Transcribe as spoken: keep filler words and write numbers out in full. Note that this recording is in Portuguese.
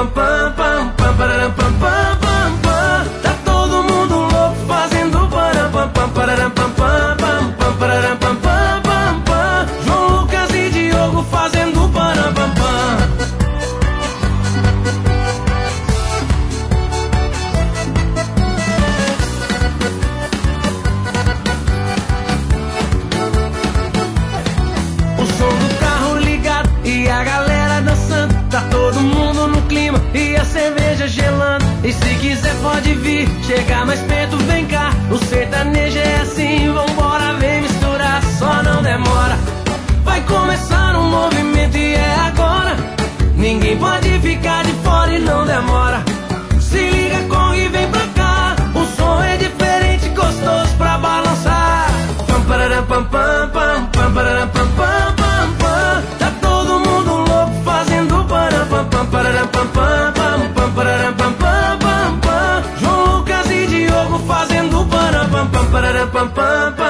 pam, pam, pam, pam, pararam, pam, pam, pam, pam. Tá todo mundo louco fazendo param, pam, pam, pararam, pam, pam, pam, pam, pararam, pam, pam, pam, pam. João Lucas e Diogo fazendo param, pam, pam. O som do carro ligado e a galera dançando. Tá todo mundo no clima e a cerveja gelando. E se quiser pode vir, chega mais perto, vem cá. O sertanejo é assim, vambora, vem misturar, só não demora. Vai começar um movimento e é agora. Ninguém pode ficar de fora e não demora. Se liga, corre e vem pra cá. O som é diferente, gostoso pra balançar. Pam, pararam, pam, pam, pam, pam, pararam, pam, pam, pam, pam. Tá todo mundo louco fazendo param, pam, pam, pararam, pam, pam, pam, pam, pararam, pam, pam, pam, pam. João Lucas e Diogo fazendo param, pam, pam, pararam, pam, pam, pam.